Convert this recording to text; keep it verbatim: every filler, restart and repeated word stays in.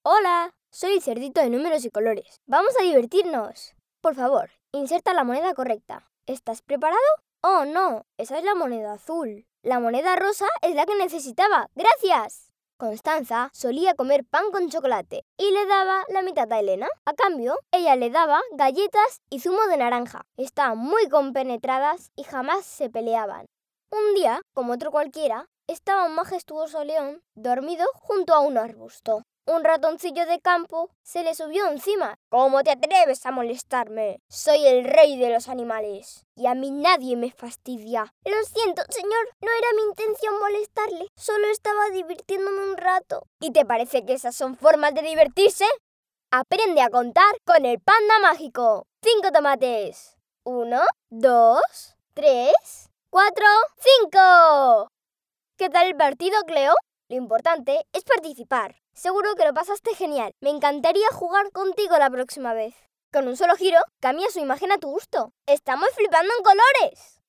Hola, soy el cerdito de números y colores. Vamos a divertirnos. Por favor, inserta la moneda correcta. ¿Estás preparado? Oh, no, esa es la moneda azul. La moneda rosa es la que necesitaba. ¡Gracias! Constanza solía comer pan con chocolate y le daba la mitad a Elena. A cambio, ella le daba galletas y zumo de naranja. Estaban muy compenetradas y jamás se peleaban. Un día, como otro cualquiera, estaba un majestuoso león dormido junto a un arbusto. Un ratoncillo de campo se le subió encima. ¿Cómo te atreves a molestarme? Soy el rey de los animales y a mí nadie me fastidia. Lo siento, señor, no era mi intención molestarle. Solo estaba divirtiéndome un rato. ¿Y te parece que esas son formas de divertirse? Aprende a contar con el panda mágico. Cinco tomates. Uno, dos, tres, cuatro, cinco. ¿Qué tal el partido, Cleo? Lo importante es participar. Seguro que lo pasaste genial. Me encantaría jugar contigo la próxima vez. Con un solo giro, cambia su imagen a tu gusto. ¡Estamos flipando en colores!